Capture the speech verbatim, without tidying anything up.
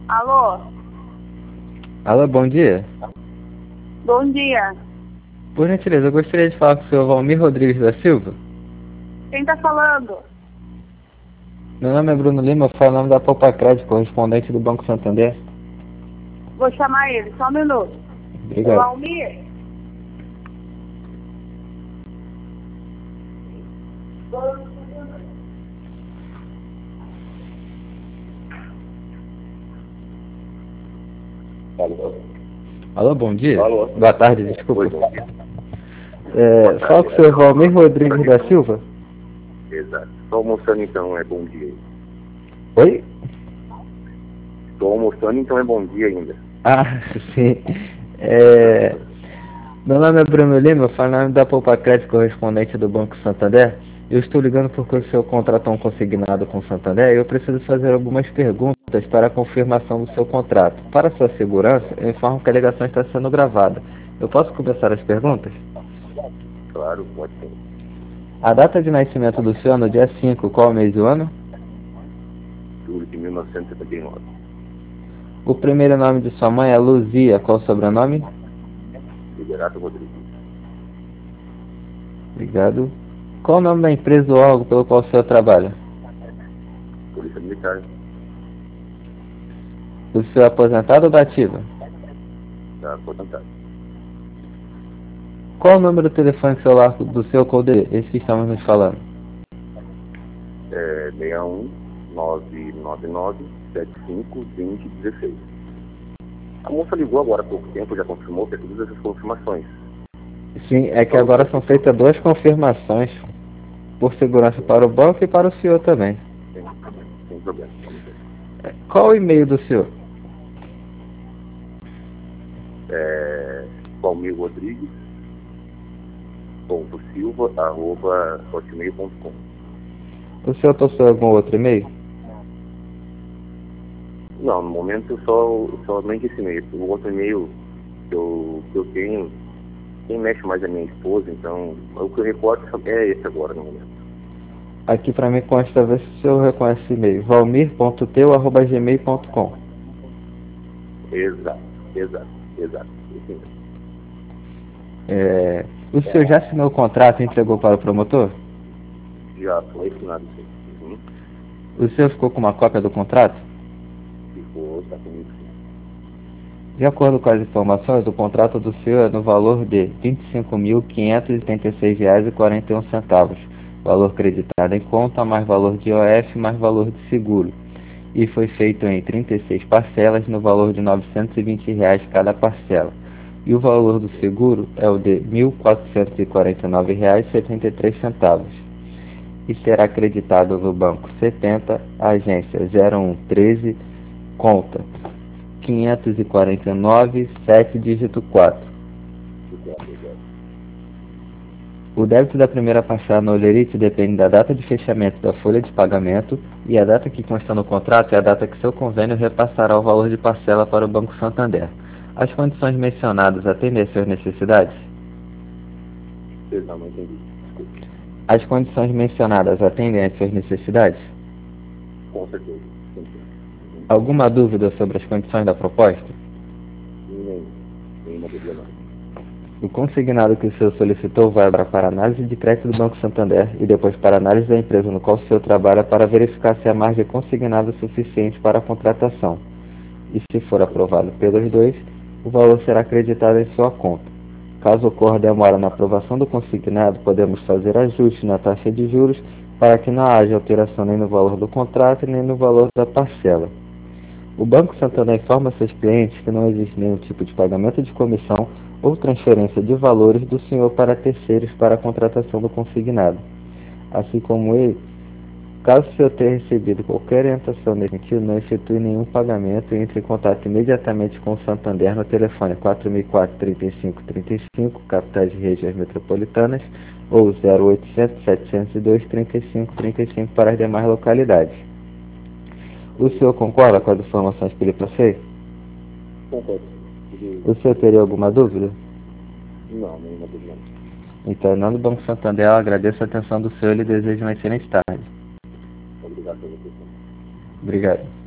Alô? Alô, bom dia. Bom dia. Por gentileza, eu gostaria de falar com o senhor Valmir Rodrigues da Silva. Quem tá falando? Meu nome é Bruno Lima, eu falo em nome da Poupa Crédito, correspondente do Banco Santander. Vou chamar ele, só um minuto. Obrigado. O Almir? Alô? Alô, bom dia. Alô? Boa tarde, desculpa. Oi, bom dia. É, fala com o senhor Valmir Rodrigues da Silva. Exato. Estou almoçando, então é bom dia. Oi? Estou almoçando, então é bom dia ainda. Ah, sim. É, meu nome é Bruno Lima, eu falo em nome da Poupa Crédito, correspondente do Banco Santander. Eu estou ligando porque o senhor contratou um consignado com o Santander e eu preciso fazer algumas perguntas para a confirmação do seu contrato. Para sua segurança, eu informo que a ligação está sendo gravada. Eu posso começar as perguntas? Claro, pode ser. A data de nascimento do senhor é no dia cinco, qual mês do ano? Julho de mil novecentos e setenta e nove. O primeiro nome de sua mãe é Luzia, qual o sobrenome? Liberato Rodrigues. Obrigado. Qual o nome da empresa ou órgão pelo qual o senhor trabalha? Polícia Militar. O senhor é aposentado ou da ativa? Está aposentado. Qual o número do telefone celular do seu C O D? Esse que estamos nos falando. É seis um nove nove nove sete cinco dois zero um seis. A moça ligou agora há pouco tempo, já confirmou que é todas essas confirmações. Sim, é que agora são feitas duas confirmações, por segurança para o banco e para o senhor também. Sem, sem problema. Vamos ver. Qual o e-mail do senhor? É Valmir Rodrigues ponto silva arroba hotmail ponto com. O senhor possui algum outro e-mail? Não, no momento eu só somente esse e-mail. O outro e-mail que eu, que eu tenho, quem mexe mais é minha esposa, então o que eu recordo é esse agora no momento. Aqui para mim consta ver se o senhor reconhece esse e-mail. valmir ponto teu arroba gmail ponto com. Exato, exato, exato. Esse mesmo. É, o senhor já assinou o contrato e entregou para o promotor? Já foi assinado sim. Uhum. O senhor ficou com uma cópia do contrato? Ficou, tá comigo sim. De acordo com as informações, o contrato do senhor é no valor de vinte e cinco mil quinhentos e oitenta e seis reais e quarenta e um centavos, valor creditado em conta, mais valor de I O F, mais valor de seguro, e foi feito em trinta e seis parcelas no valor de novecentos e vinte reais cada parcela, e o valor do seguro é o de mil quatrocentos e quarenta e nove reais e setenta e três centavos, e será creditado no Banco setenta, agência zero um treze, conta quinhentos e quarenta e nove, sete dígito quatro. Exato, exato. O débito da primeira parcela no Olerite depende da data de fechamento da folha de pagamento e a data que consta no contrato é a data que seu convênio repassará o valor de parcela para o Banco Santander. As condições mencionadas atendem às suas necessidades? Perdão, não entendi. Desculpa. As condições mencionadas atendem às suas necessidades? Com certeza. Sim, sim. Uhum. Alguma dúvida sobre as condições da proposta? Nem, nenhuma dúvida não. O consignado que o senhor solicitou vai agora para análise de crédito do Banco Santander e depois para análise da empresa no qual o senhor trabalha para verificar se a margem consignada é suficiente para a contratação. E se for aprovado pelos dois, o valor será acreditado em sua conta. Caso ocorra demora na aprovação do consignado, podemos fazer ajuste na taxa de juros para que não haja alteração nem no valor do contrato nem no valor da parcela. O Banco Santander informa seus clientes que não existe nenhum tipo de pagamento de comissão ou transferência de valores do senhor para terceiros para a contratação do consignado. Assim como ele, caso o senhor tenha recebido qualquer orientação nesse sentido, não efetue nenhum pagamento e entre em contato imediatamente com o Santander no telefone quatro mil e quatro, trinta e cinco, trinta e cinco, capitais e regiões metropolitanas, ou zero oitocentos, setecentos e dois, trinta e cinco, trinta e cinco para as demais localidades. O senhor concorda com as informações que lhe passei? Concordo. O senhor teria alguma dúvida? Não, nenhuma dúvida não. Então, em nome do Banco Santander, eu agradeço a atenção do senhor e lhe desejo uma excelente tarde. Obrigado pela atenção. Obrigado.